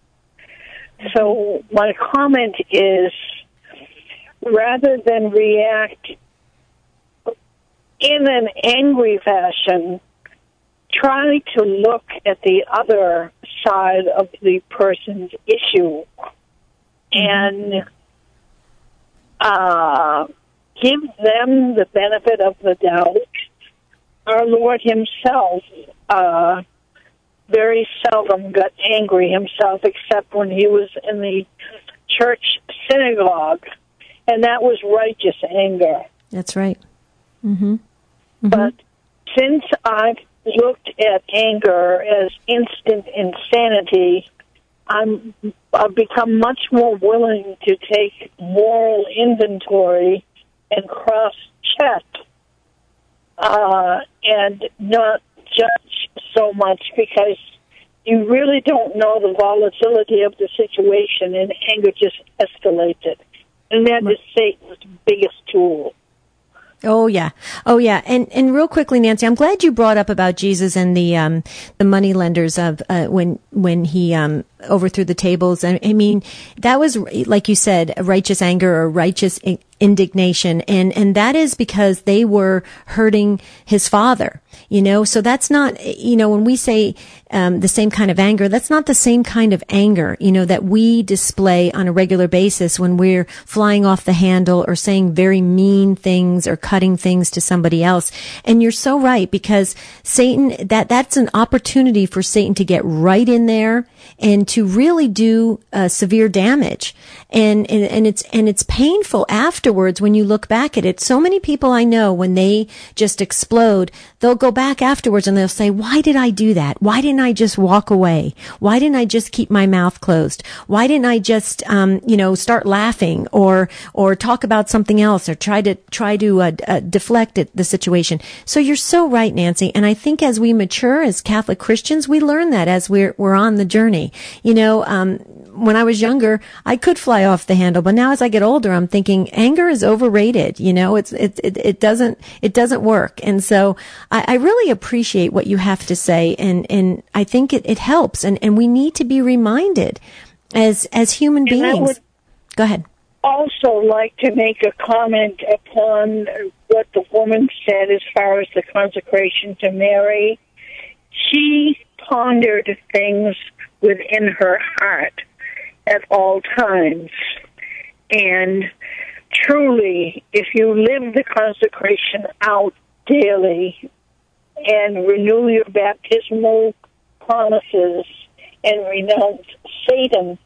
So my comment is, rather than react in an angry fashion, try to look at the other side of the person's issue and uh, give them the benefit of the doubt. Our Lord himself uh, very seldom got angry himself, except when he was in the church synagogue, and that was righteous anger. That's right. Mm-hmm. Mm-hmm. But since I've looked at anger as instant insanity, I'm, I've become much more willing to take moral inventory and cross-check uh, and not judge so much, because you really don't know the volatility of the situation, and anger just escalates it. And that is Satan's biggest tool. Oh yeah, oh yeah, and and real quickly, Nancy, I'm glad you brought up about Jesus and the um the money lenders of uh, when when he um overthrew the tables. I, I mean, that was, like you said, righteous anger or righteous indignation, and and that is because they were hurting his Father. You know, so that's not, you know, when we say um, the same kind of anger, that's not the same kind of anger, you know, that we display on a regular basis when we're flying off the handle or saying very mean things or cutting things to somebody else. And you're so right, because Satan, that that's an opportunity for Satan to get right in there and to really do uh, severe damage. And, and and it's and it's painful afterwards when you look back at it. So many people I know, when they just explode, they'll go back afterwards and they'll say, why did I do that? Why didn't I just walk away? Why didn't I just keep my mouth closed? Why didn't I just, um, you know, start laughing or, or talk about something else or try to, try to, uh, uh, deflect it, the situation? So you're so right, Nancy. And I think as we mature as Catholic Christians, we learn that as we're, we're on the journey. You know, um, when I was younger, I could fly off the handle, but now as I get older, I'm thinking anger is overrated. You know, it's, it, it, it doesn't, it doesn't work. And so I, I really appreciate what you have to say. And, and I think it, it helps. And, and we need to be reminded as, as human And I beings. would Go ahead. also like to make a comment upon what the woman said as far as the consecration to Mary. She pondered things within her heart at all times. And truly, if you live the consecration out daily and renew your baptismal promises and renounce Satan,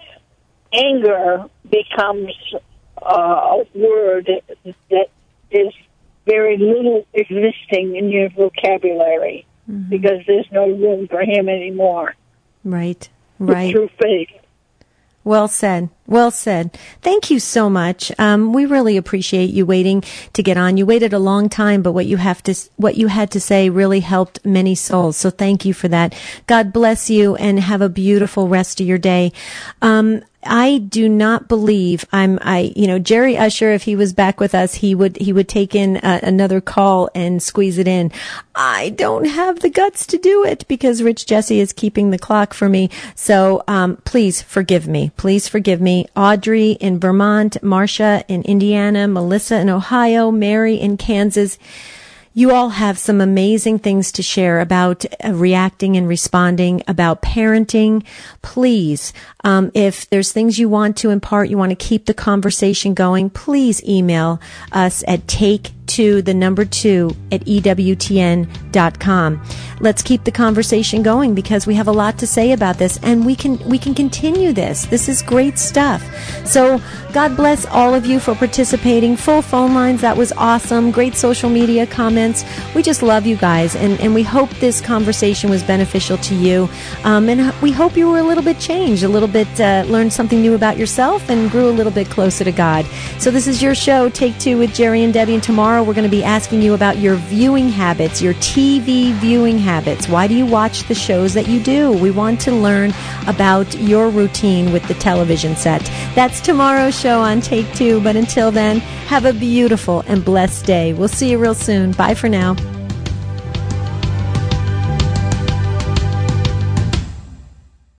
anger becomes uh, a word that is very little existing in your vocabulary, mm-hmm. because there's no room for him anymore. Right, right. Through faith. Well said. Well said. Thank you so much. Um, we really appreciate you waiting to get on. You waited a long time, but what you have to, what you had to say really helped many souls. So thank you for that. God bless you and have a beautiful rest of your day. Um, I do not believe I'm, I, you know, Jerry Usher, if he was back with us, he would, he would take in uh, another call and squeeze it in. I don't have the guts to do it because Rich Jesse is keeping the clock for me. So, um, please forgive me. Please forgive me. Audrey in Vermont, Marcia in Indiana, Melissa in Ohio, Mary in Kansas. You all have some amazing things to share about uh, reacting and responding, about parenting. Please, um, if there's things you want to impart, you want to keep the conversation going, please email us at take two, the number two, at E W T N dot com. Let's keep the conversation going because we have a lot to say about this, and we can we can continue this. This is great stuff. So God bless all of you for participating. Full phone lines, that was awesome. Great social media comments. We just love you guys, and, and we hope this conversation was beneficial to you. Um, and we hope you were a little bit changed, a little bit uh, learned something new about yourself, and grew a little bit closer to God. So this is your show, Take Two with Jerry and Debbie, and tomorrow we're going to be asking you about your viewing habits, your T V viewing habits. Why do you watch the shows that you do? We want to learn about your routine with the television set. That's tomorrow's show on Take Two, but until then, have a beautiful and blessed day. We'll see you real soon. Bye for now.